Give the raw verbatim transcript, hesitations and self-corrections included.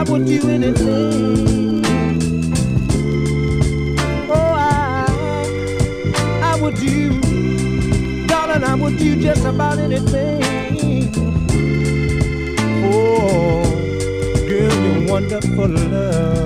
I would do anything. Oh, I, I would do, darling, I would do just about anything. Oh, girl, you're wonderful love.